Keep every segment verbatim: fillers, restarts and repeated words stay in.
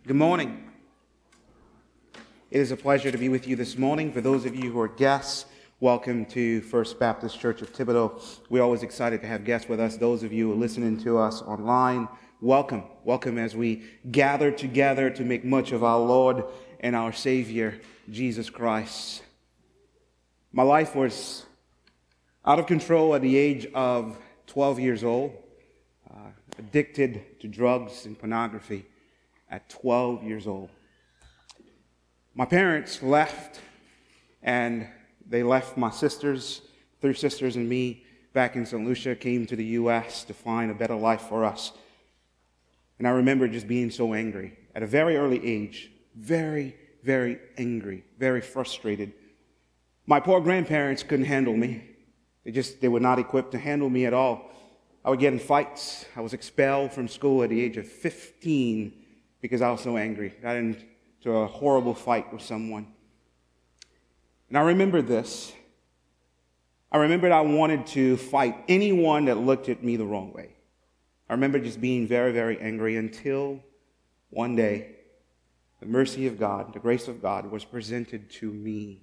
Good morning. It is a pleasure to be with you this morning. For those of you who are guests, welcome to First Baptist Church of Thibodaux. We're always excited to have guests with us. Those of you who are listening to us online, welcome. Welcome as we gather together to make much of our Lord and our Savior, Jesus Christ. My life was out of control at the age of twelve years old, uh, addicted to drugs and pornography at twelve years old. My parents left, and they left my sisters, three sisters and me, back in Saint Lucia, came to the U S to find a better life for us. And I remember just being so angry at a very early age, very, very angry, very frustrated. My poor grandparents couldn't handle me. They just, they were not equipped to handle me at all. I would get in fights. I was expelled from school at the age of fifteen because I was so angry. Got into a horrible fight with someone. And I remember this. I remembered I wanted to fight anyone that looked at me the wrong way. I remember just being very, very angry until one day, the mercy of God, the grace of God was presented to me.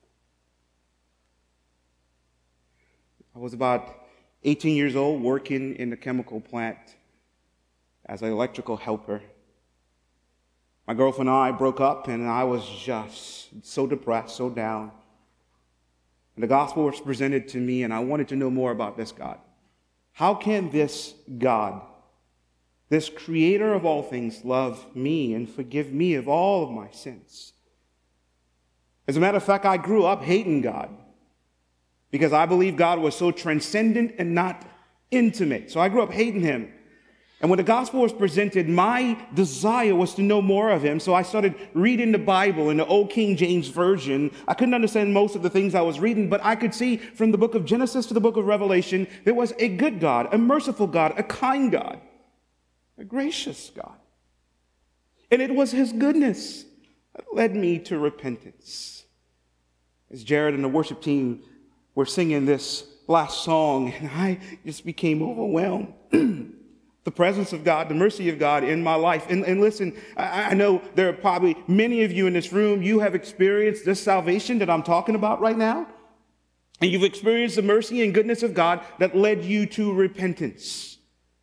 I was about eighteen years old, working in the chemical plant as an electrical helper. My girlfriend and I broke up, and I was just so depressed, so down. And the gospel was presented to me, and I wanted to know more about this God. How can this God, this creator of all things, love me and forgive me of all of my sins? As a matter of fact, I grew up hating God because I believed God was so transcendent and not intimate. So I grew up hating him. And when the gospel was presented, my desire was to know more of him. So I started reading the Bible in the old King James Version. I couldn't understand most of the things I was reading, but I could see from the book of Genesis to the book of Revelation, there was a good God, a merciful God, a kind God, a gracious God. And it was his goodness that led me to repentance. As Jared and the worship team were singing this last song, and I just became overwhelmed. The presence of God, the mercy of God in my life. And, and listen, I, I know there are probably many of you in this room, you have experienced this salvation that I'm talking about right now. And you've experienced the mercy and goodness of God that led you to repentance.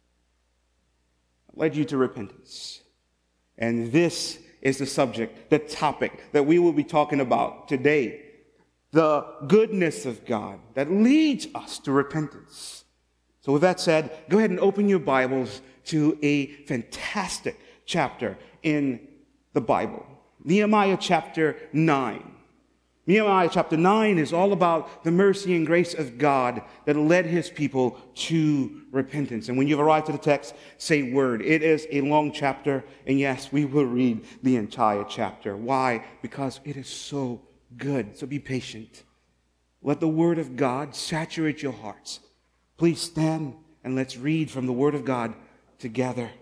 Led you to repentance. And this is the subject, the topic that we will be talking about today. The goodness of God that leads us to repentance. So with that said, go ahead and open your Bibles to a fantastic chapter in the Bible. Nehemiah chapter nine. Nehemiah chapter nine is all about the mercy and grace of God that led his people to repentance. And when you've arrived to the text, say word. It is a long chapter, and yes, we will read the entire chapter. Why? Because it is so good. So be patient. Let the word of God saturate your hearts. Please stand and let's read from the Word of God together.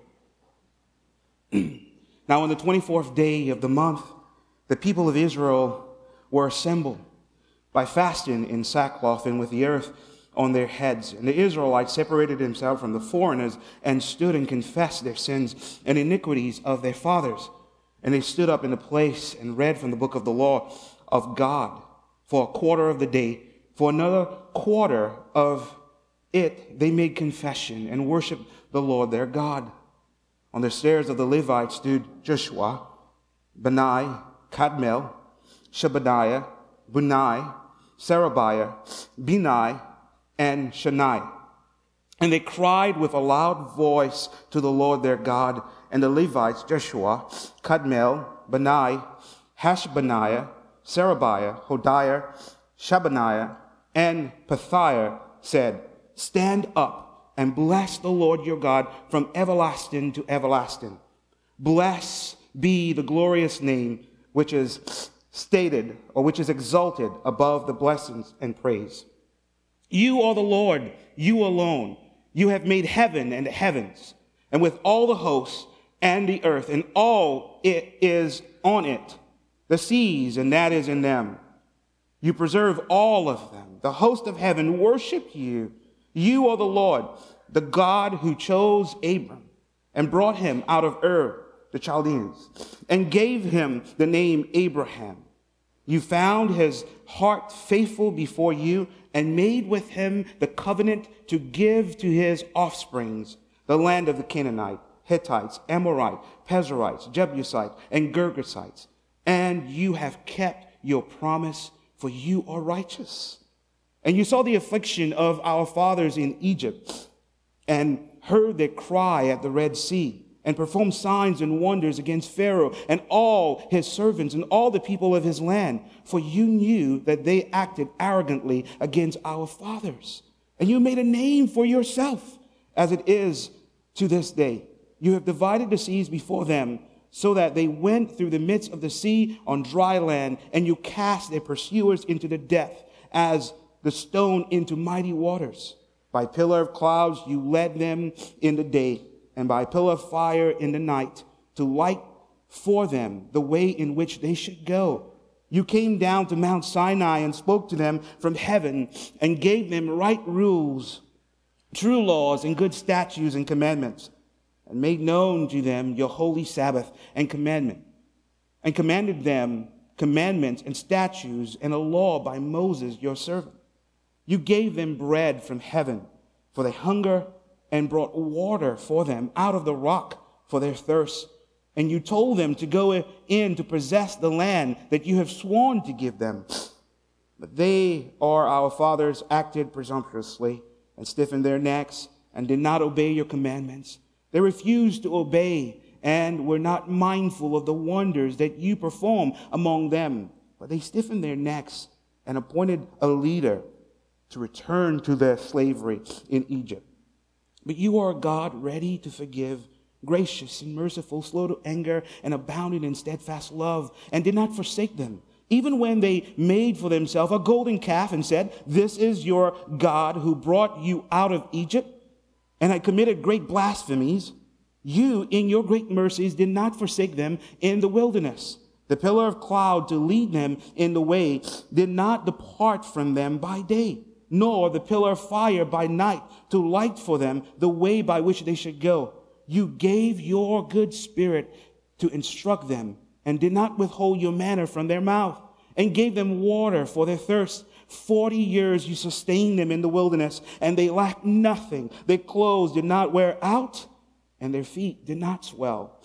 Now, on the twenty-fourth day of the month, the people of Israel were assembled by fasting in sackcloth and with the earth on their heads. And the Israelites separated themselves from the foreigners and stood and confessed their sins and iniquities of their fathers. And they stood up in the place and read from the book of the law of God for a quarter of the day. For another quarter of it, they made confession and worshiped the Lord their God. On the stairs of the Levites stood Joshua, Bani, Kadmiel, Shebaniah, Bunai, Sherebiah, Bani, and Shani. And they cried with a loud voice to the Lord their God. And the Levites, Joshua, Kadmiel, Bani, Hashabaniah, Sherebiah, Hodiah, Shabaniah, and Pethiah said, "Stand up and bless the Lord your God from everlasting to everlasting. Blessed be the glorious name which is stated or which is exalted above the blessings and praise. You are the Lord, you alone. You have made heaven and the heavens, and with all the hosts and the earth and all it is on it, the seas and that is in them. You preserve all of them. The host of heaven worship you. You are the Lord, the God who chose Abram and brought him out of Ur the Chaldeans, and gave him the name Abraham. You found his heart faithful before you and made with him the covenant to give to his offsprings the land of the Canaanite, Hittites, Amorite, Perizzites, Jebusites, and Girgashites. And you have kept your promise, for you are righteous. And you saw the affliction of our fathers in Egypt and heard their cry at the Red Sea, and performed signs and wonders against Pharaoh and all his servants and all the people of his land. For you knew that they acted arrogantly against our fathers. And you made a name for yourself, as it is to this day. You have divided the seas before them, so that they went through the midst of the sea on dry land, and you cast their pursuers into the depth, as the stone into mighty waters. By pillar of clouds you led them in the day, and by pillar of fire in the night, to light for them the way in which they should go. You came down to Mount Sinai and spoke to them from heaven, and gave them right rules, true laws, and good statutes and commandments, and made known to them your holy Sabbath and commandment, and commanded them commandments and statutes and a law by Moses your servant. You gave them bread from heaven for their hunger, and brought water for them out of the rock for their thirst. And you told them to go in to possess the land that you have sworn to give them. But they, or our fathers, acted presumptuously and stiffened their necks and did not obey your commandments. They refused to obey and were not mindful of the wonders that you perform among them. But they stiffened their necks and appointed a leader to return to their slavery in Egypt. But you are a God ready to forgive, gracious and merciful, slow to anger, and abounding in steadfast love, and did not forsake them, even when they made for themselves a golden calf and said, "This is your God who brought you out of Egypt," and had committed great blasphemies. You, in your great mercies, did not forsake them in the wilderness. The pillar of cloud to lead them in the way did not depart from them by day, nor the pillar of fire by night to light for them the way by which they should go. You gave your good spirit to instruct them, and did not withhold your manna from their mouth, and gave them water for their thirst. Forty years you sustained them in the wilderness, and they lacked nothing. Their clothes did not wear out, and their feet did not swell.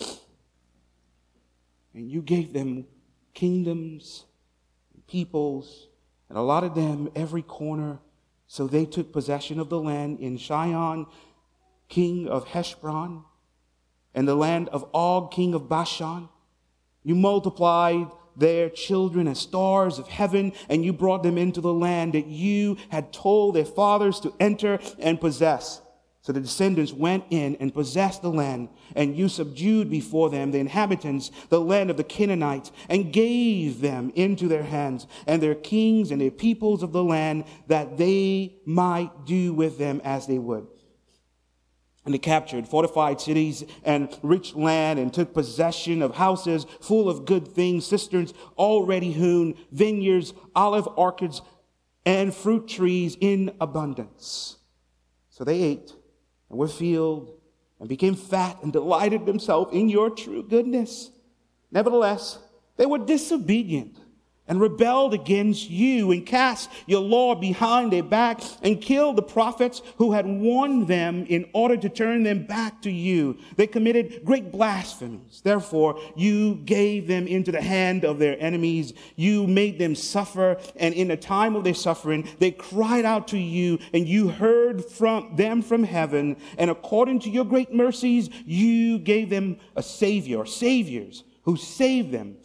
And you gave them kingdoms and peoples, and allotted them every corner. So they took possession of the land in Sihon, king of Heshbon, and the land of Og, king of Bashan. You multiplied their children as stars of heaven, and you brought them into the land that you had told their fathers to enter and possess. So the descendants went in and possessed the land, and you subdued before them the inhabitants, the land of the Canaanites, and gave them into their hands, and their kings and their peoples of the land, that they might do with them as they would. And they captured fortified cities and rich land, and took possession of houses full of good things, cisterns already hewn, vineyards, olive orchards, and fruit trees in abundance. So they ate and were filled, and became fat, and delighted themselves in your true goodness. Nevertheless, they were disobedient, and rebelled against you, and cast your law behind their back, and killed the prophets who had warned them in order to turn them back to you. They committed great blasphemies. Therefore, you gave them into the hand of their enemies. You made them suffer, and in the time of their suffering, they cried out to you, and you heard from them from heaven. And according to your great mercies, you gave them a savior, or saviors, who saved them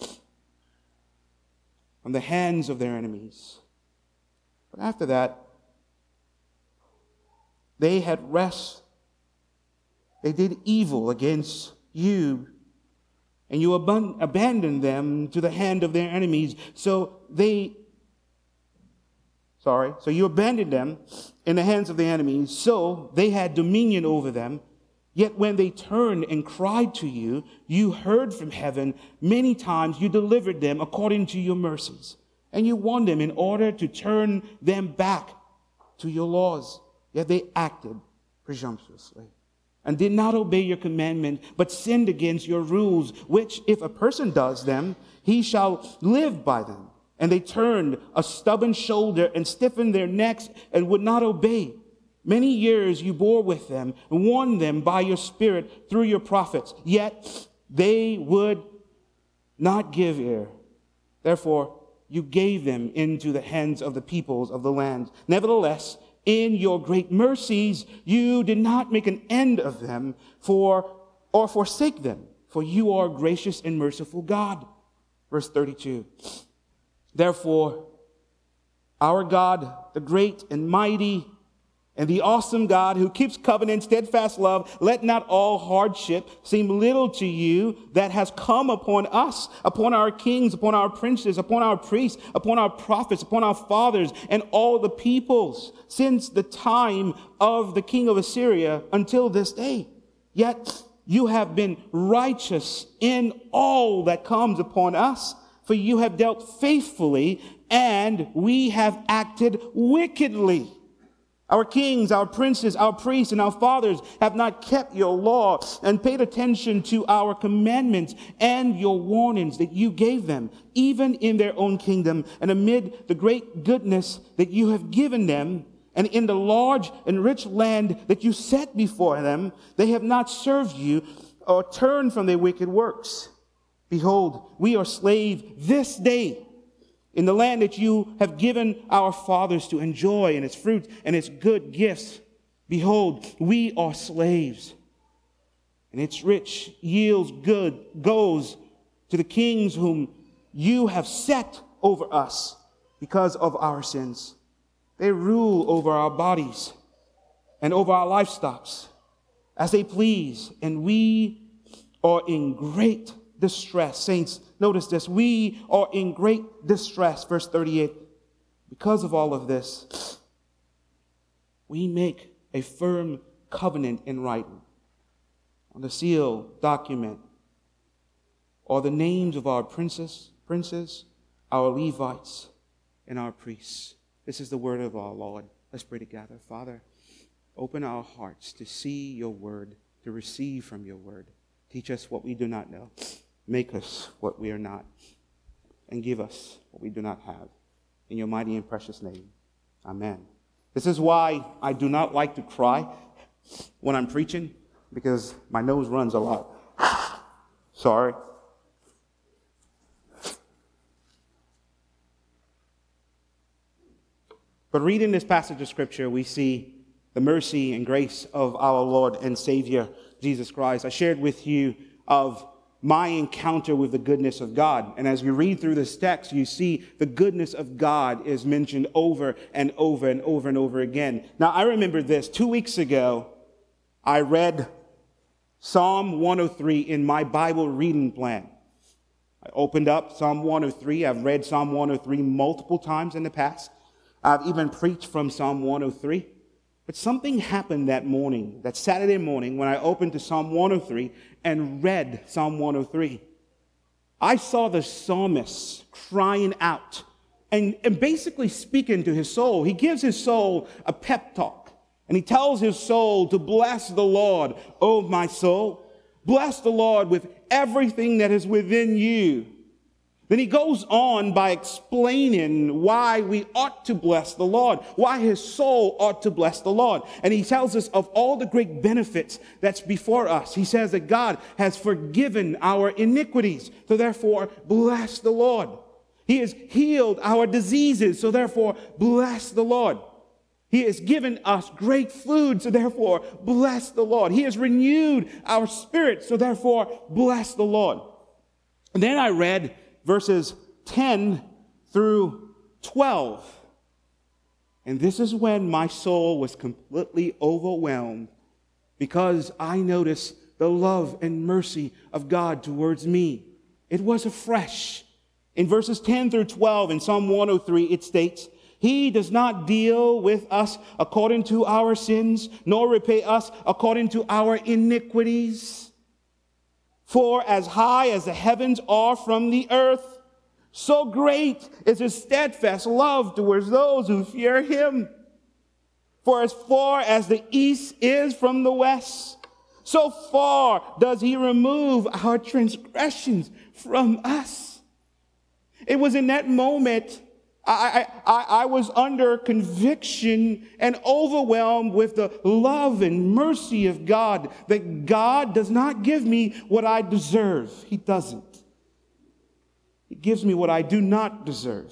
from the hands of their enemies. But after that, they had rest. They did evil against you, and you ab- abandoned them to the hand of their enemies. So they, sorry, so you abandoned them in the hands of the enemies. So they had dominion over them. Yet when they turned and cried to you, you heard from heaven. Many times you delivered them according to your mercies, and you won them in order to turn them back to your laws. Yet they acted presumptuously. and did not obey your commandment, but sinned against your rules, which if a person does them, he shall live by them. And they turned a stubborn shoulder and stiffened their necks and would not obey. Many years you bore with them and warned them by your Spirit through your prophets, yet they would not give ear. Therefore, you gave them into the hands of the peoples of the land. Nevertheless, in your great mercies, you did not make an end of them for or forsake them, for you are gracious and merciful God. Verse thirty-two. Therefore, our God, the great and mighty and the awesome God who keeps covenant, steadfast love, let not all hardship seem little to you that has come upon us, upon our kings, upon our princes, upon our priests, upon our prophets, upon our fathers, and all the peoples, since the time of the king of Assyria until this day. Yet you have been righteous in all that comes upon us, for you have dealt faithfully, and we have acted wickedly. Our kings, our princes, our priests, and our fathers have not kept your law and paid attention to our commandments and your warnings that you gave them, even in their own kingdom, and amid the great goodness that you have given them, and in the large and rich land that you set before them, they have not served you or turned from their wicked works. Behold, we are slaves this day in the land that you have given our fathers to enjoy, and its fruit and its good gifts. Behold, we are slaves, and its rich yields good goes to the kings whom you have set over us because of our sins. They rule over our bodies and over our livestock as they please, and we are in great distress. Saints, notice this. We are in great distress. Verse thirty-eight. Because of all of this, we make a firm covenant in writing on the seal document, or the names of our princes, princes, our Levites, and our priests. This is the word of our Lord. Let's pray together. Father, open our hearts to see your word, to receive from your word. Teach us what we do not know. Make us what we are not, and give us what we do not have. In your mighty and precious name, amen. This is why I do not like to cry when I'm preaching, because my nose runs a lot. Sorry. But reading this passage of Scripture, we see the mercy and grace of our Lord and Savior, Jesus Christ. I shared with you of my encounter with the goodness of God. And as you read through this text, you see the goodness of God is mentioned over and over and over and over again. Now, I remember this. Two weeks ago, I read Psalm one oh three in my Bible reading plan. I opened up Psalm one oh three. I've read Psalm one oh three multiple times in the past. I've even preached from Psalm one oh three. But something happened that morning, that Saturday morning, when I opened to Psalm one oh three and read Psalm one oh three. I saw the psalmist crying out and, and basically speaking to his soul. He gives his soul a pep talk, and he tells his soul to bless the Lord, oh my soul. Bless the Lord with everything that is within you. Then he goes on by explaining why we ought to bless the Lord, why his soul ought to bless the Lord. And he tells us of all the great benefits that's before us. He says that God has forgiven our iniquities, so therefore bless the Lord. He has healed our diseases, so therefore bless the Lord. He has given us great food, so therefore bless the Lord. He has renewed our spirit, so therefore bless the Lord. And then I read verses ten through twelve. And this is when my soul was completely overwhelmed, because I noticed the love and mercy of God towards me. It was afresh. In verses ten through twelve in Psalm one oh three, it states, He does not deal with us according to our sins, nor repay us according to our iniquities. For as high as the heavens are from the earth, so great is his steadfast love towards those who fear him. For as far as the east is from the west, So far does he remove our transgressions from us. It was in that moment I, I, I was under conviction and overwhelmed with the love and mercy of God, that God does not give me what I deserve. He doesn't. He gives me what I do not deserve.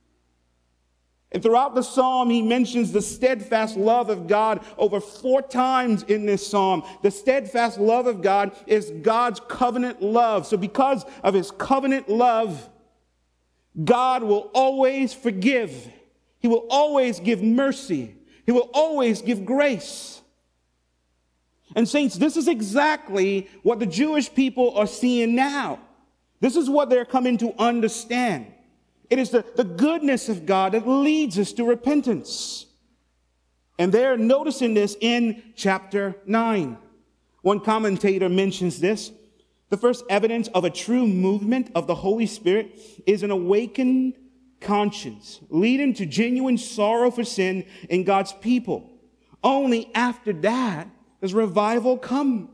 And throughout the psalm, he mentions the steadfast love of God over four times in this psalm. The steadfast love of God is God's covenant love. So because of his covenant love, God will always forgive. He will always give mercy. He will always give grace. And saints, this is exactly what the Jewish people are seeing now. This is what they're coming to understand. It is the, the goodness of God that leads us to repentance. And they're noticing this in chapter nine. One commentator mentions this. The first evidence of a true movement of the Holy Spirit is an awakened conscience, leading to genuine sorrow for sin in God's people. Only after that does revival come.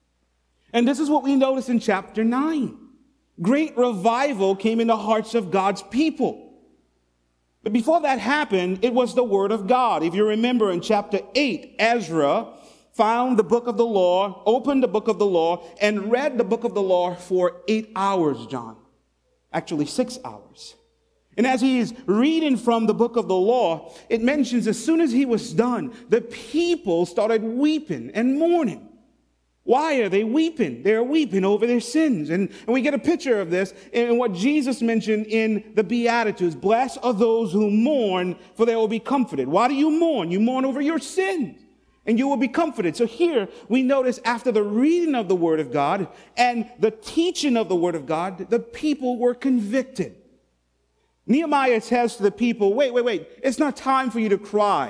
And this is what we notice in chapter nine. Great revival came in the hearts of God's people. But before that happened, it was the word of God. If you remember in chapter eight, Ezra found the book of the law, opened the book of the law, and read the book of the law for eight hours, John. Actually, six hours. And as he's reading from the book of the law, it mentions as soon as he was done, the people started weeping and mourning. Why are they weeping? They're weeping over their sins. And, and we get a picture of this in what Jesus mentioned in the Beatitudes. Blessed are those who mourn, for they will be comforted. Why do you mourn? You mourn over your sins, and you will be comforted. So here we notice after the reading of the Word of God and the teaching of the Word of God, the people were convicted. Nehemiah says to the people, wait, wait, wait, it's not time for you to cry.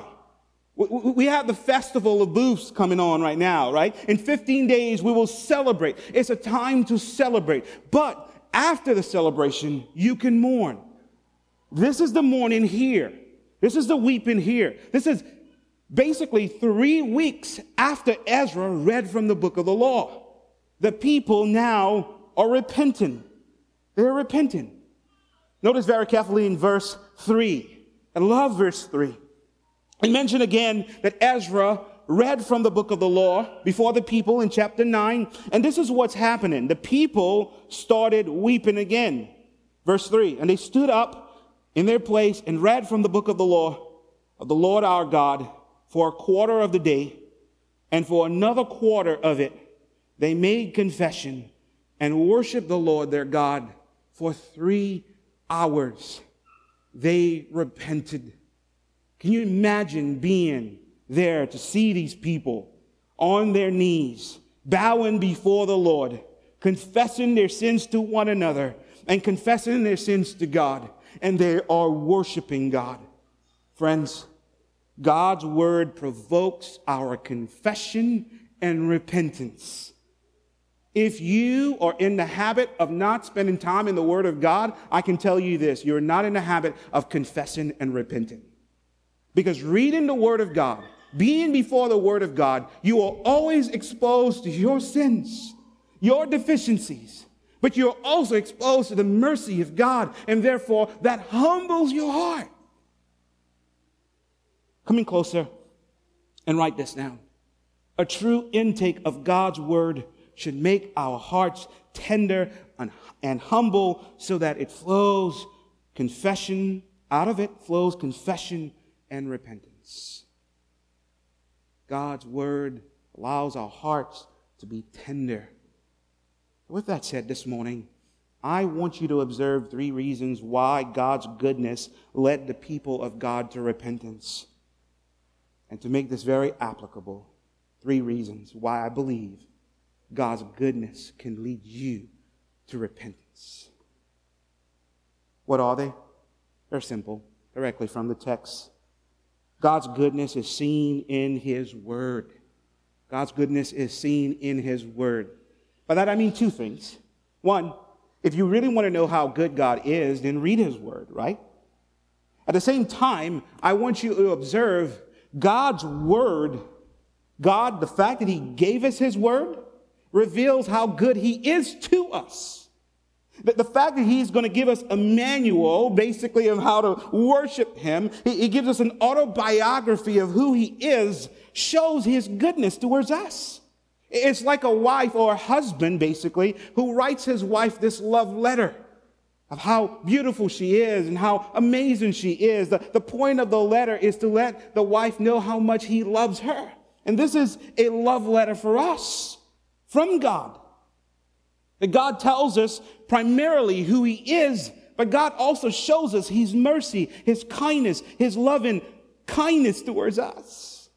We have the festival of booths coming on right now, right? In fifteen days, we will celebrate. It's a time to celebrate. But after the celebration, you can mourn. This is the mourning here. This is the weeping here. This is basically three weeks after Ezra read from the book of the law. The people now are repenting. They're repenting. Notice very carefully in verse three. I love verse three. I mention again that Ezra read from the book of the law before the people in chapter nine. And this is what's happening. The people started weeping again. Verse three. And they stood up in their place and read from the book of the law of the Lord our God for a quarter of the day. And for another quarter of it, they made confession and worshiped the Lord their God for three hours. They repented. Can you imagine being there to see these people on their knees, bowing before the Lord, confessing their sins to one another and confessing their sins to God, and they are worshiping God? Friends, God's word provokes our confession and repentance. If you are in the habit of not spending time in the word of God, I can tell you this, you're not in the habit of confessing and repenting. Because reading the Word of God, being before the Word of God, you are always exposed to your sins, your deficiencies, but you're also exposed to the mercy of God, and therefore that humbles your heart. Come in closer and write this down. A true intake of God's Word should make our hearts tender and, and humble so that it flows confession, out of it flows confession and repentance. God's word allows our hearts to be tender. With that said, this morning, I want you to observe three reasons why God's goodness led the people of God to repentance. And to make this very applicable, three reasons why I believe God's goodness can lead you to repentance. What are they? They're simple, directly from the text. God's goodness is seen in His Word. God's goodness is seen in His Word. By that I mean two things. One, if you really want to know how good God is, then read His Word, right? At the same time, I want you to observe God's Word God, the fact that he gave us his word, reveals how good he is to us. The, the fact that he's going to give us a manual, basically, of how to worship him, he, he gives us an autobiography of who he is, shows his goodness towards us. It's like a wife or a husband, basically, who writes his wife this love letter of how beautiful she is and how amazing she is. The, the point of the letter is to let the wife know how much he loves her. And this is a love letter for us from God. That God tells us primarily who he is, but God also shows us his mercy, his kindness, his loving kindness towards us.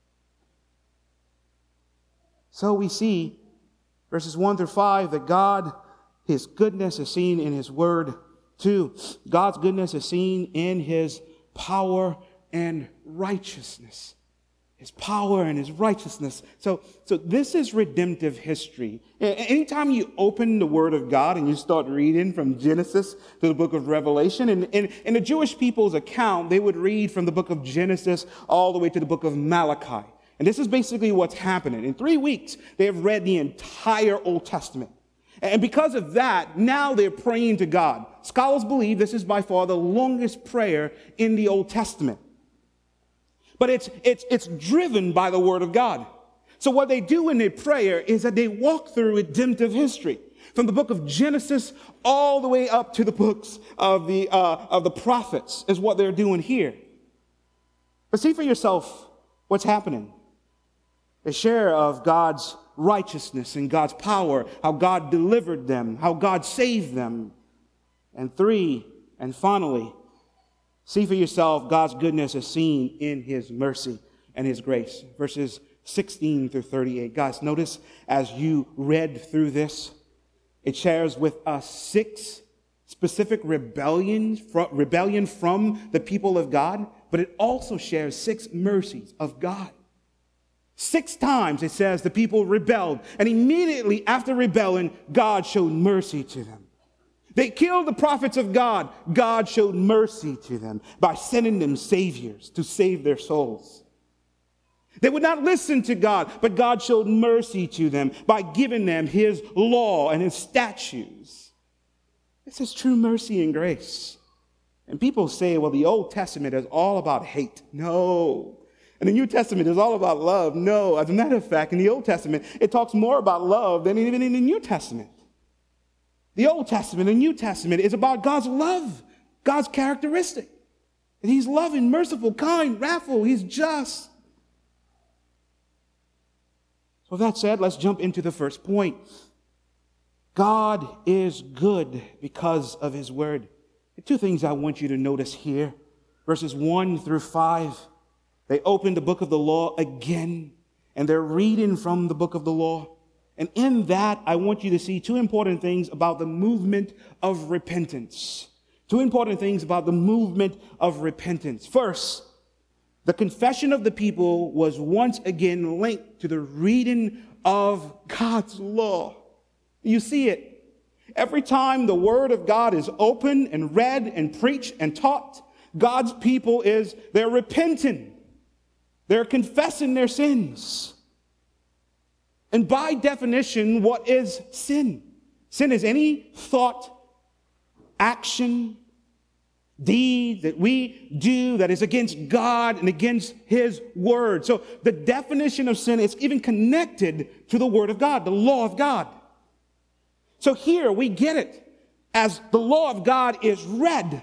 So we see verses one through five that God, his goodness is seen in his word. Two, God's goodness is seen in his power and righteousness. His power and his righteousness. So, so this is redemptive history. Anytime you open the Word of God and you start reading from Genesis to the book of Revelation, and in the Jewish people's account, they would read from the book of Genesis all the way to the book of Malachi. And this is basically what's happening. In three weeks, they have read the entire Old Testament. And because of that, now they're praying to God. Scholars believe this is by far the longest prayer in the Old Testament. But it's, it's, it's driven by the Word of God. So what they do in their prayer is that they walk through redemptive history. From the book of Genesis all the way up to the books of the, uh, of the prophets is what they're doing here. But see for yourself what's happening. They share of God's righteousness and God's power, how God delivered them, how God saved them. And three, and finally, see for yourself, God's goodness is seen in his mercy and his grace. Verses sixteen through thirty-eight. Guys, notice as you read through this, it shares with us six specific rebellions, rebellion from the people of God, but it also shares six mercies of God. Six times it says the people rebelled, and immediately after rebelling, God showed mercy to them. They killed the prophets of God. God showed mercy to them by sending them saviors to save their souls. They would not listen to God, but God showed mercy to them by giving them his law and his statutes. This is true mercy and grace. And people say, well, the Old Testament is all about hate. No. And the New Testament is all about love. No. As a matter of fact, in the Old Testament, it talks more about love than even in the New Testament. The Old Testament and New Testament is about God's love, God's characteristic. And he's loving, merciful, kind, wrathful. He's just. So that said, let's jump into the first point. God is good because of his word. Two things I want you to notice here. Verses one through five. They open the book of the law again, and they're reading from the book of the law. And in that, I want you to see two important things about the movement of repentance. Two important things about the movement of repentance. First, the confession of the people was once again linked to the reading of God's law. You see it. Every time the word of God is opened and read and preached and taught, God's people is, they're repenting. They're confessing their sins. And by definition, what is sin? Sin is any thought, action, deed that we do that is against God and against his word. So the definition of sin is even connected to the word of God, the law of God. So here we get it. As the law of God is read,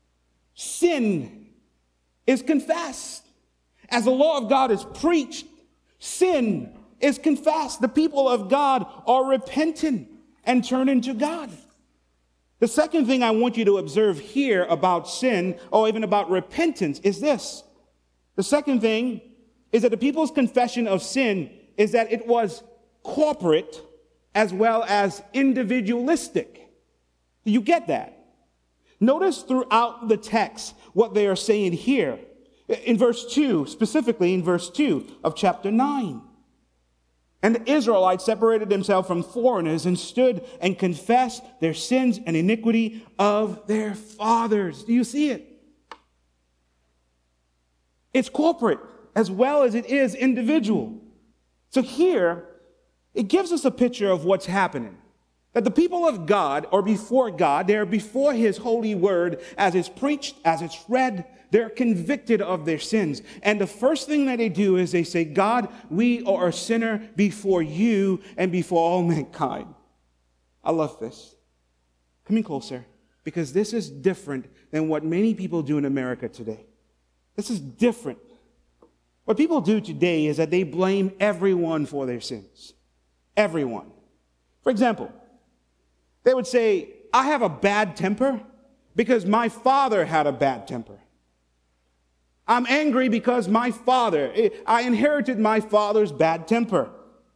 sin is confessed. As the law of God is preached, sin is confessed. The people of God are repentant and turning to God. The second thing I want you to observe here about sin, or even about repentance, is this. The second thing is that the people's confession of sin is that it was corporate as well as individualistic. Do you get that? Notice throughout the text what they are saying here. In verse two, specifically in verse two of chapter nine. And the Israelites separated themselves from foreigners and stood and confessed their sins and iniquity of their fathers. Do you see it? It's corporate as well as it is individual. So here, it gives us a picture of what's happening. That the people of God are before God. They're before his holy word as it's preached, as it's read. They're convicted of their sins. And the first thing that they do is they say, God, we are a sinner before you and before all mankind. I love this. Come in closer, because this is different than what many people do in America today. This is different. What people do today is that they blame everyone for their sins. Everyone. For example, they would say, I have a bad temper because my father had a bad temper. I'm angry because my father, I inherited my father's bad temper.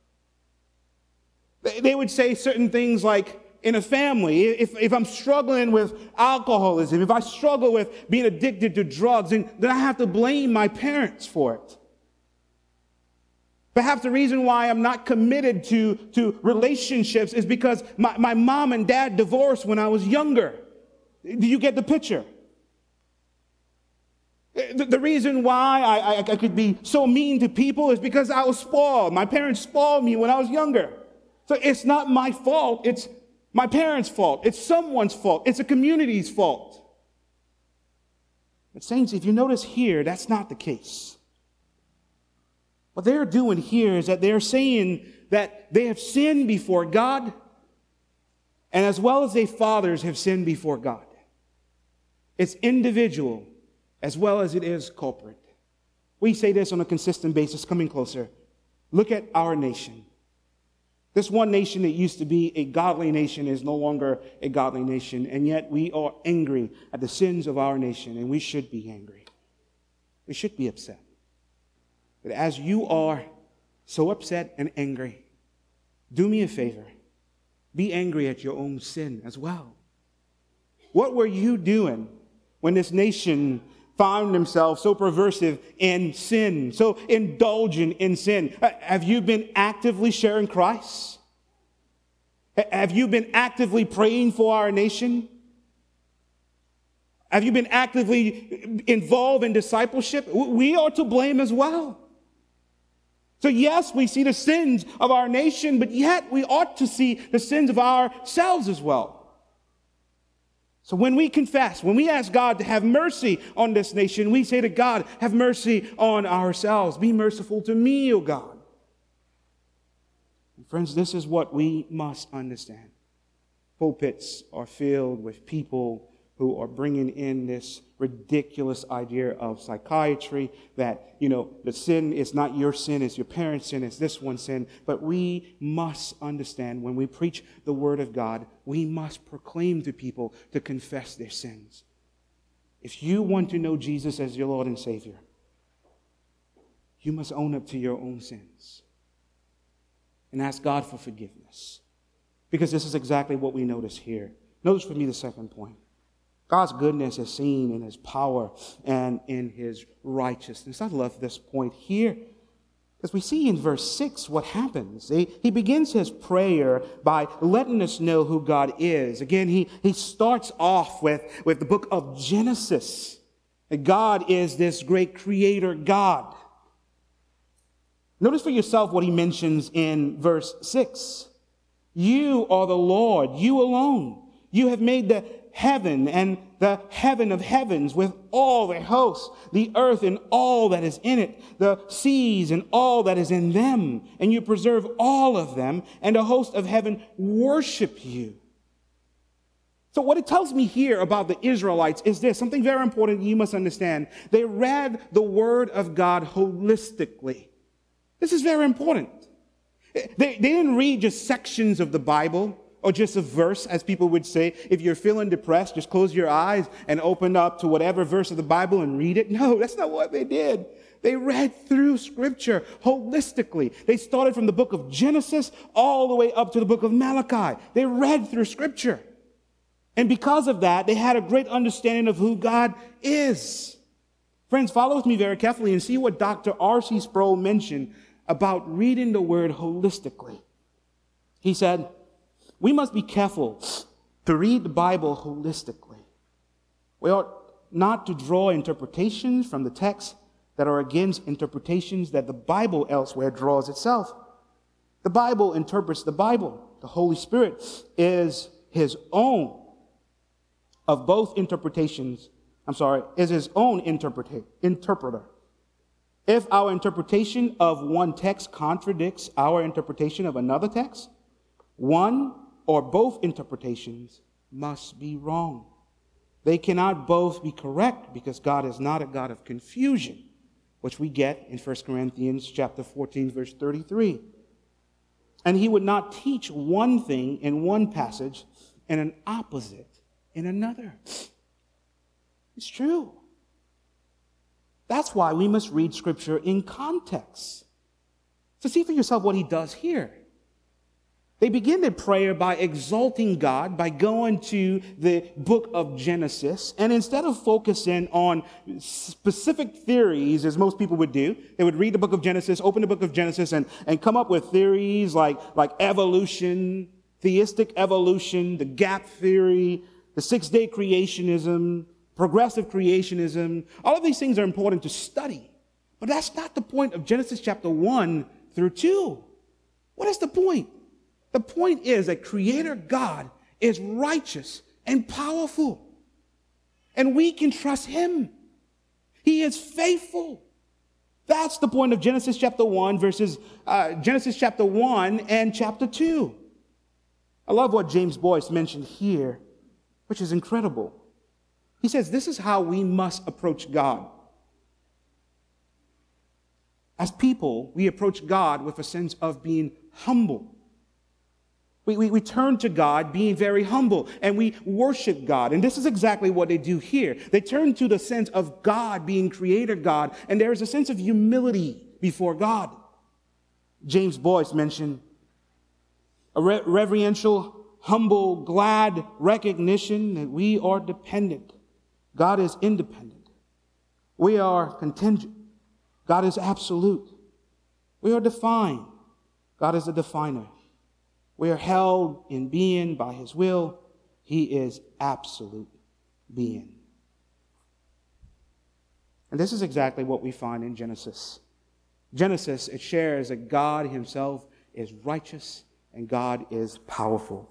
They would say certain things like, in a family, if, if I'm struggling with alcoholism, if I struggle with being addicted to drugs, then, then I have to blame my parents for it. Perhaps the reason why I'm not committed to, to relationships is because my, my mom and dad divorced when I was younger. Do you get the picture? The, the reason why I, I, I could be so mean to people is because I was spoiled. My parents spoiled me when I was younger. So it's not my fault. It's my parents' fault. It's someone's fault. It's a community's fault. But saints, if you notice here, that's not the case. What they're doing here is that they're saying that they have sinned before God, and as well as their fathers have sinned before God. It's individual as well as it is corporate. We say this on a consistent basis. Coming closer. Look at our nation. This one nation that used to be a godly nation is no longer a godly nation, and yet we are angry at the sins of our nation, and we should be angry. We should be upset. But as you are so upset and angry, do me a favor. Be angry at your own sin as well. What were you doing when this nation found themselves so perversive in sin, so indulgent in sin? Have you been actively sharing Christ? Have you been actively praying for our nation? Have you been actively involved in discipleship? We are to blame as well. So yes, we see the sins of our nation, but yet we ought to see the sins of ourselves as well. So when we confess, when we ask God to have mercy on this nation, we say to God, have mercy on ourselves. Be merciful to me, O God. And friends, this is what we must understand. Pulpits are filled with people who are bringing in this ridiculous idea of psychiatry that, you know, the sin is not your sin, it's your parents' sin, it's this one's sin. But we must understand when we preach the Word of God, we must proclaim to people to confess their sins. If you want to know Jesus as your Lord and Savior, you must own up to your own sins and ask God for forgiveness. Because this is exactly what we notice here. Notice for me the second point. God's goodness is seen in His power and in His righteousness. I love this point here, because we see in verse six what happens. He, he begins his prayer by letting us know who God is. Again, he, he starts off with, with the book of Genesis. God is this great creator God. Notice for yourself what he mentions in verse six. You are the Lord, you alone. You have made the heaven and the heaven of heavens with all their hosts, the earth and all that is in it, the seas and all that is in them, and you preserve all of them, and a host of heaven worship you. So what it tells me here about the Israelites is this, something very important you must understand. They read the Word of God holistically. This is very important. They, they didn't read just sections of the Bible, or just a verse, as people would say. If you're feeling depressed, just close your eyes and open up to whatever verse of the Bible and read it. No, that's not what they did. They read through Scripture holistically. They started from the book of Genesis all the way up to the book of Malachi. They read through Scripture. And because of that, they had a great understanding of who God is. Friends, follow with me very carefully and see what Doctor R C Sproul mentioned about reading the Word holistically. He said, we must be careful to read the Bible holistically. We ought not to draw interpretations from the text that are against interpretations that the Bible elsewhere draws itself. The Bible interprets the Bible. The Holy Spirit is his own of both interpretations. I'm sorry, is his own interpreta- interpreter. If our interpretation of one text contradicts our interpretation of another text, one or both interpretations must be wrong. They cannot both be correct because God is not a God of confusion, which we get in First Corinthians chapter fourteen, verse thirty-three. And he would not teach one thing in one passage and an opposite in another. It's true. That's why we must read Scripture in context. So see for yourself what he does here. They begin their prayer by exalting God, by going to the book of Genesis, and instead of focusing on specific theories, as most people would do, they would read the book of Genesis, open the book of Genesis, and, and come up with theories like, like evolution, theistic evolution, the gap theory, the six-day creationism, progressive creationism. All of these things are important to study. But that's not the point of Genesis chapter one through two. What is the point? The point is that Creator God is righteous and powerful. And we can trust him. He is faithful. That's the point of Genesis chapter one versus uh, Genesis chapter one and chapter two. I love what James Boyce mentioned here, which is incredible. He says this is how we must approach God. As people, we approach God with a sense of being humble. We, we, we turn to God being very humble, and we worship God. And this is exactly what they do here. They turn to the sense of God being Creator God, and there is a sense of humility before God. James Boyce mentioned a re- reverential, humble, glad recognition that we are dependent. God is independent. We are contingent. God is absolute. We are defined. God is a definer. We are held in being by his will. He is absolute being. And this is exactly what we find in Genesis. Genesis, it shares that God himself is righteous and God is powerful.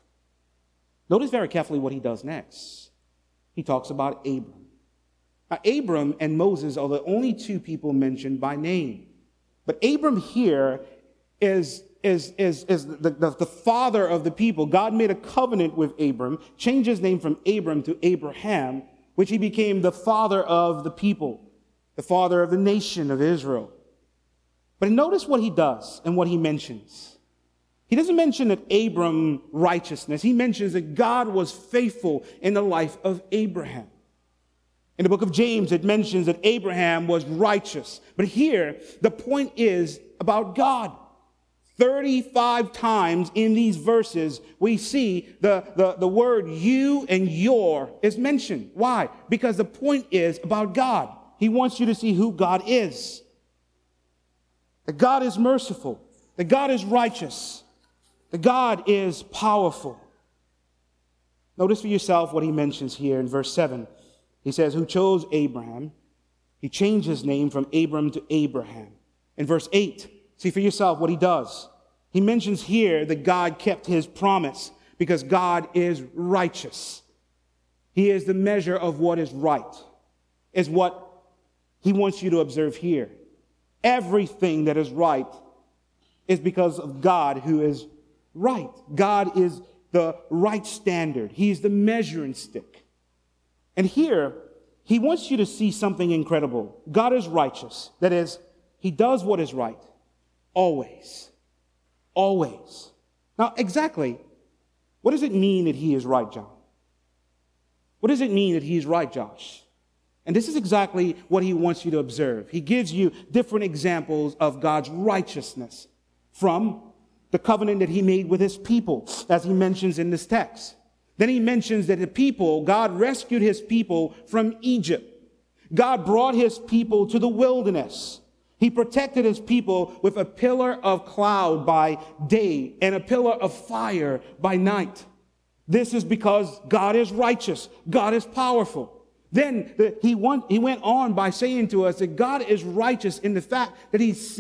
Notice very carefully what he does next. He talks about Abram. Now, Abram and Moses are the only two people mentioned by name. But Abram here is, is, is, is the, the, the father of the people. God made a covenant with Abram, changed his name from Abram to Abraham, which he became the father of the people, the father of the nation of Israel. But notice what he does and what he mentions. He doesn't mention that Abram righteousness. He mentions that God was faithful in the life of Abraham. In the book of James, it mentions that Abraham was righteous. But here, the point is about God. thirty-five times in these verses, we see the, the, the word you and your is mentioned. Why? Because the point is about God. He wants you to see who God is. That God is merciful. That God is righteous. That God is powerful. Notice for yourself what he mentions here in verse seven. He says, who chose Abraham. He changed his name from Abram to Abraham. In verse eight, see for yourself what he does. He mentions here that God kept his promise because God is righteous. He is the measure of what is right, is what he wants you to observe here. Everything that is right is because of God who is right. God is the right standard. He's the measuring stick. And here, he wants you to see something incredible. God is righteous. That is, he does what is right. Always. Always. Now, exactly, what does it mean that he is right, John? What does it mean that he is right, Josh? And this is exactly what he wants you to observe. He gives you different examples of God's righteousness from the covenant that he made with his people, as he mentions in this text. Then he mentions that the people, God rescued his people from Egypt. God brought his people to the wilderness. He protected his people with a pillar of cloud by day and a pillar of fire by night. This is because God is righteous. God is powerful. Then the, he, want, he went on by saying to us that God is righteous in the fact that he sent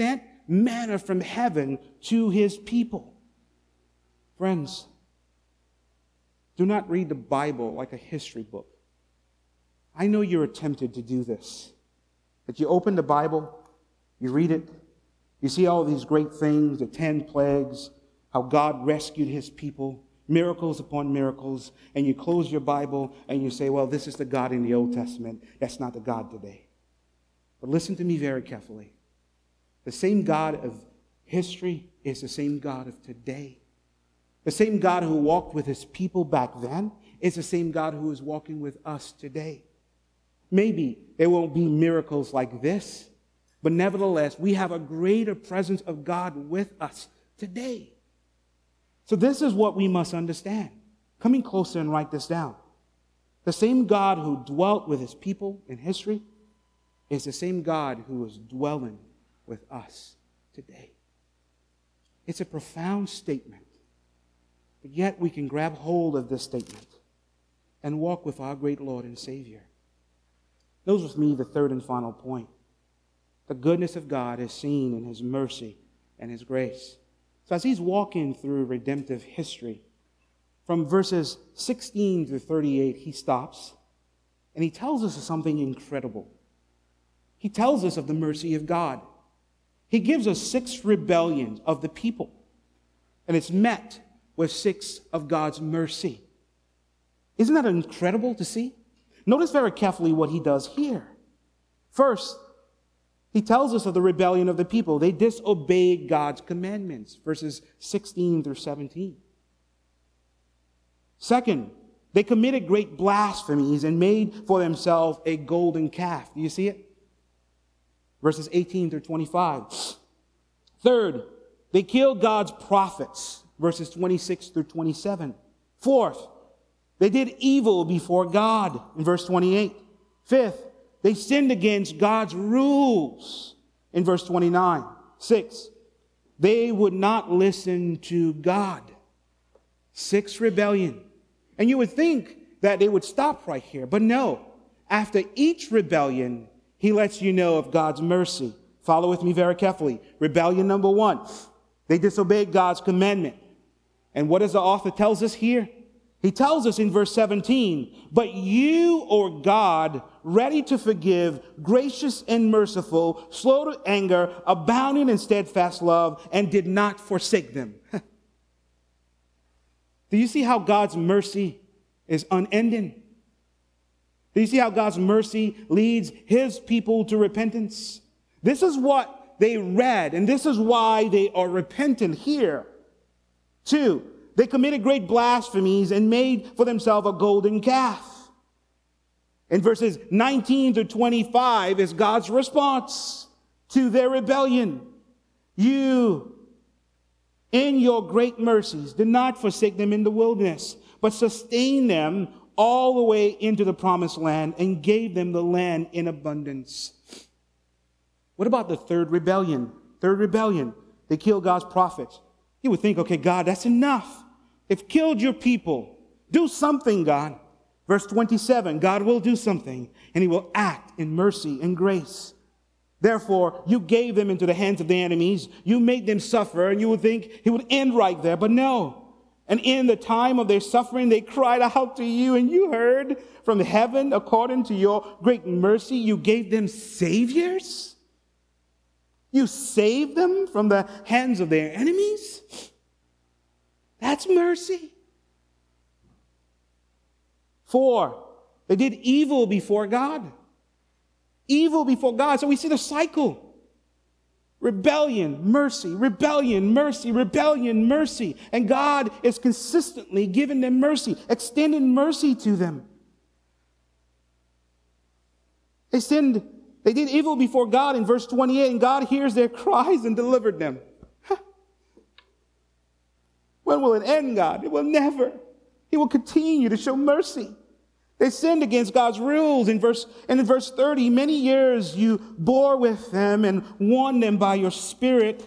manna from heaven to his people. Friends, do not read the Bible like a history book. I know you're tempted to do this. That you open the Bible, you read it, you see all these great things, the ten plagues, how God rescued his people, miracles upon miracles, and you close your Bible and you say, well, this is the God in the Old Testament. That's not the God today. But listen to me very carefully. The same God of history is the same God of today. The same God who walked with his people back then is the same God who is walking with us today. Maybe there won't be miracles like this, but nevertheless, we have a greater presence of God with us today. So this is what we must understand. Coming closer and write this down. The same God who dwelt with his people in history is the same God who is dwelling with us today. It's a profound statement, but yet we can grab hold of this statement and walk with our great Lord and Savior. Notice with me the third and final point. The goodness of God is seen in his mercy and his grace. So as he's walking through redemptive history, from verses sixteen to thirty-eight, he stops and he tells us something incredible. He tells us of the mercy of God. He gives us six rebellions of the people, and it's met with six of God's mercy. Isn't that incredible to see? Notice very carefully what he does here. First, he tells us of the rebellion of the people. They disobeyed God's commandments, verses sixteen through seventeen. Second, they committed great blasphemies and made for themselves a golden calf. Do you see it? Verses eighteen through twenty-five. Third, they killed God's prophets, verses twenty-six through twenty-seven. Fourth, they did evil before God, in verse twenty-eight. Fifth, they sinned against God's rules, in verse twenty-nine. Sixth, they would not listen to God. Sixth rebellion. And you would think that they would stop right here, but no. After each rebellion, he lets you know of God's mercy. Follow with me very carefully. Rebellion number one. They disobeyed God's commandment. And what does the author tells us here? He tells us in verse seventeen, but you, O God, ready to forgive, gracious and merciful, slow to anger, abounding in steadfast love, and did not forsake them. Do you see how God's mercy is unending? Do you see how God's mercy leads his people to repentance? This is what they read, and this is why they are repentant here. Two, they committed great blasphemies and made for themselves a golden calf. In verses nineteen to twenty-five is God's response to their rebellion. You, in your great mercies, did not forsake them in the wilderness, but sustained them all the way into the promised land and gave them the land in abundance. What about the third rebellion? Third rebellion. They killed God's prophets. You would think, okay, God, that's enough. They've killed your people. Do something, God. Verse twenty-seven, God will do something, and he will act in mercy and grace. Therefore, you gave them into the hands of the enemies. You made them suffer, and you would think he would end right there, but no. And in the time of their suffering, they cried out to you, and you heard from heaven, according to your great mercy, you gave them saviors. You saved them from the hands of their enemies. That's mercy. Four, they did evil before God. Evil before God. So we see the cycle. Rebellion, mercy, rebellion, mercy, rebellion, mercy. And God is consistently giving them mercy, extending mercy to them. They sinned, they did evil before God in verse twenty-eight, and God hears their cries and delivered them. When will it end, God? It will never. He will continue to show mercy. They sinned against God's rules. In verse, and in verse thirty, many years you bore with them and warned them by your Spirit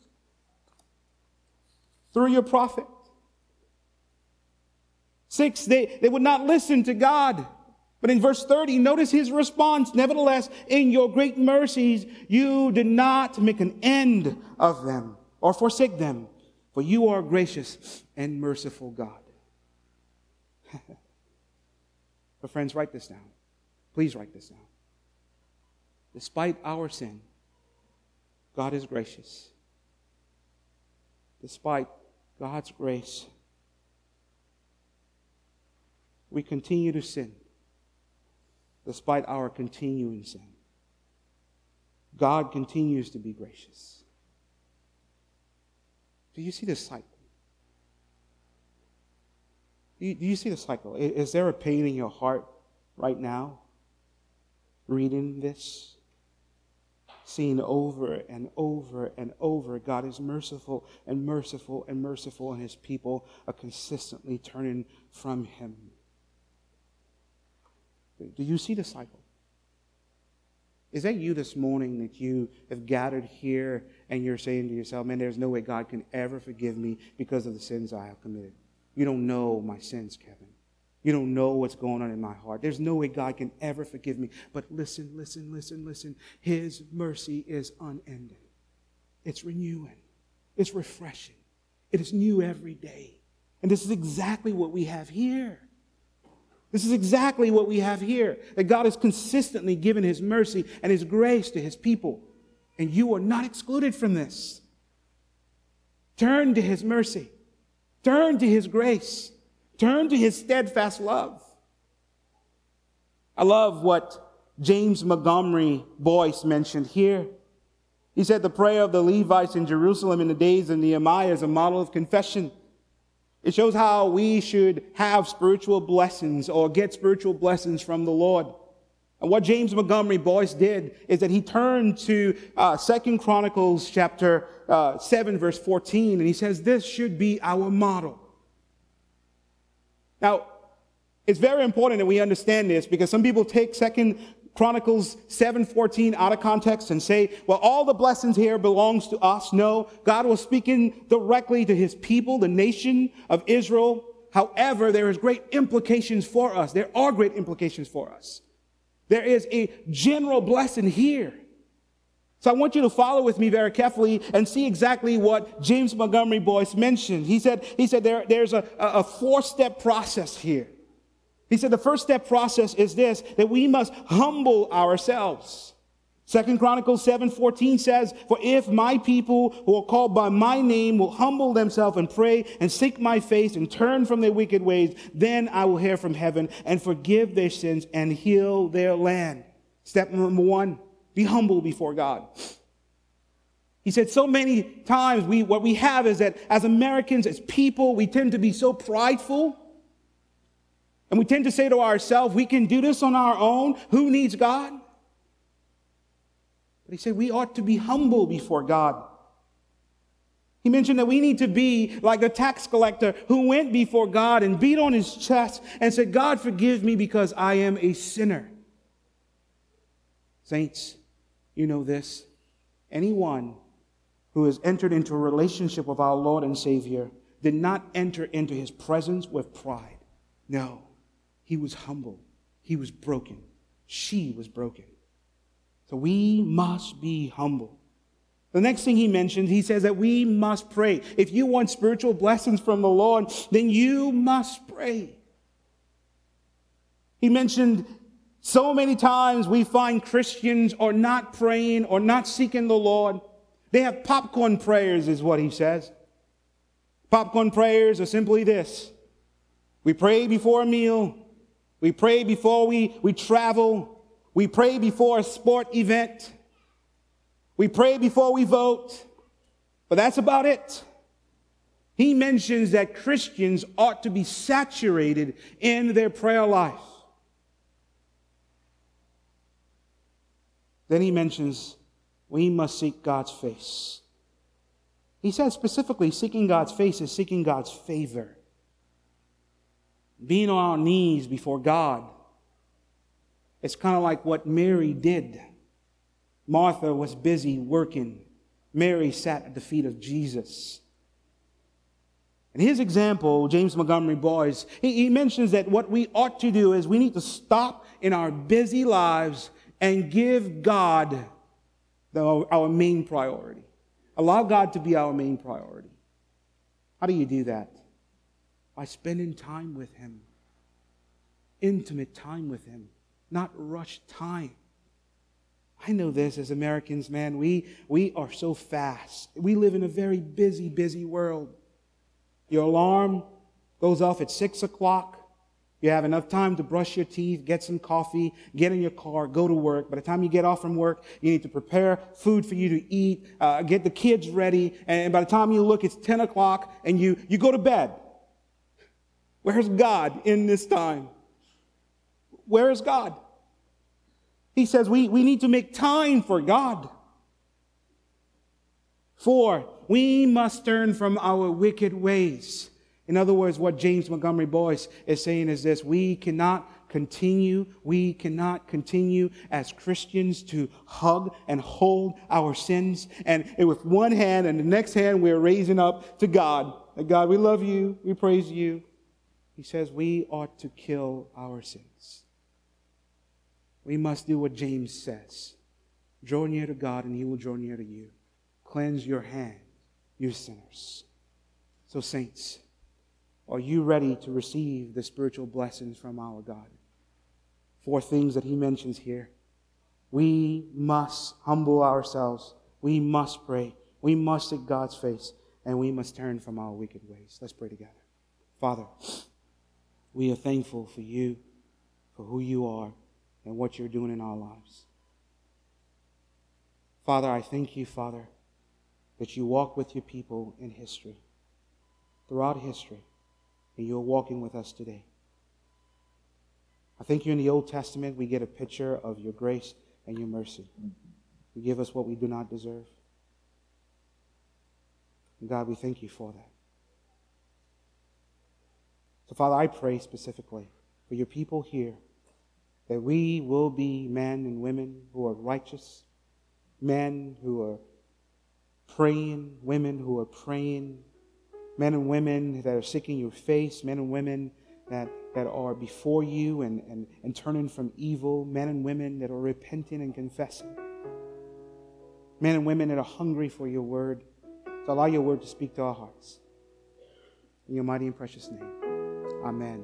through your prophet. Six, they, they would not listen to God. But in verse thirty, notice his response. Nevertheless, in your great mercies, you did not make an end of them or forsake them, for you are gracious and merciful God. But friends, write this down. Please write this down. Despite our sin, God is gracious. Despite God's grace, we continue to sin. Despite our continuing sin, God continues to be gracious. Do you see the cycle? Do you, do you see the cycle? Is, is there a pain in your heart right now, reading this? Seeing over and over and over, God is merciful and merciful and merciful, and his people are consistently turning from him. Do you see the cycle? Is that you this morning that you have gathered here and you're saying to yourself, man, there's no way God can ever forgive me because of the sins I have committed? You don't know my sins, Kevin. You don't know what's going on in my heart. There's no way God can ever forgive me. But listen, listen, listen, listen. His mercy is unending. It's renewing. It's refreshing. It is new every day. And this is exactly what we have here. This is exactly what we have here. That God has consistently given his mercy and his grace to his people. And you are not excluded from this. Turn to his mercy. Turn to his grace. Turn to his steadfast love. I love what James Montgomery Boyce mentioned here. He said the prayer of the Levites in Jerusalem in the days of Nehemiah is a model of confession. It shows how we should have spiritual blessings or get spiritual blessings from the Lord. And what James Montgomery Boyce did is that he turned to uh, Second Chronicles chapter uh, seven, verse fourteen, and he says this should be our model. Now, it's very important that we understand this because some people take Second Chronicles seven fourteen out of context and say, well, all the blessings here belongs to us. No, God was speaking directly to his people, the nation of Israel. However, there is great implications for us. There are great implications for us. There is a general blessing here. So I want you to follow with me very carefully and see exactly what James Montgomery Boyce mentioned. He said, he said there, there's a, a four-step process here. He said the first step process is this, that we must humble ourselves. Second Chronicles seven fourteen says, for if my people who are called by my name will humble themselves and pray and seek my face and turn from their wicked ways, then I will hear from heaven and forgive their sins and heal their land. Step number one, be humble before God. He said so many times we what we have is that as Americans, as people, we tend to be so prideful. And we tend to say to ourselves, we can do this on our own. Who needs God? But he said we ought to be humble before God. He mentioned that we need to be like the tax collector who went before God and beat on his chest and said, God, forgive me because I am a sinner. Saints, you know this. Anyone who has entered into a relationship with our Lord and Savior did not enter into his presence with pride. No. He was humble. He was broken. She was broken. So we must be humble. The next thing he mentions, he says that we must pray. If you want spiritual blessings from the Lord, then you must pray. He mentioned so many times we find Christians are not praying or not seeking the Lord. They have popcorn prayers, is what he says. Popcorn prayers are simply this. We pray before a meal. We pray before we, we travel. We pray before a sport event. We pray before we vote. But that's about it. He mentions that Christians ought to be saturated in their prayer life. Then he mentions we must seek God's face. He says specifically seeking God's face is seeking God's favor. Being on our knees before God. It's kind of like what Mary did. Martha was busy working. Mary sat at the feet of Jesus. And his example, James Montgomery Boyce, he, he mentions that what we ought to do is we need to stop in our busy lives and give God the, our main priority. Allow God to be our main priority. How do you do that? By spending time with Him. Intimate time with Him. Not rushed time. I know this as Americans, man. We, we are so fast. We live in a very busy, busy world. Your alarm goes off at six o'clock. You have enough time to brush your teeth, get some coffee, get in your car, go to work. By the time you get off from work, you need to prepare food for you to eat, uh, get the kids ready. And by the time you look, it's ten o'clock and you, you go to bed. Where's God in this time? Where is God? He says we, we need to make time for God. Four, we must turn from our wicked ways. In other words, what James Montgomery Boyce is saying is this: we cannot continue, we cannot continue as Christians to hug and hold our sins, and with one hand and the next hand we're raising up to God. God, we love you, we praise you. He says we ought to kill our sins. We must do what James says. Draw near to God and He will draw near to you. Cleanse your hands, you sinners. So saints, are you ready to receive the spiritual blessings from our God? Four things that he mentions here. We must humble ourselves. We must pray. We must seek God's face. And we must turn from our wicked ways. Let's pray together. Father, we are thankful for you, for who you are, and what you're doing in our lives. Father, I thank you, Father, that you walk with your people in history, throughout history, and you're walking with us today. I thank you in the Old Testament we get a picture of your grace and your mercy. You give us what we do not deserve. And God, we thank you for that. So, Father, I pray specifically for your people here that we will be men and women who are righteous, men who are praying, women who are praying, men and women that are seeking your face, men and women that, that are before you and, and, and turning from evil, men and women that are repenting and confessing, men and women that are hungry for your word. So allow your word to speak to our hearts. In your mighty and precious name, amen.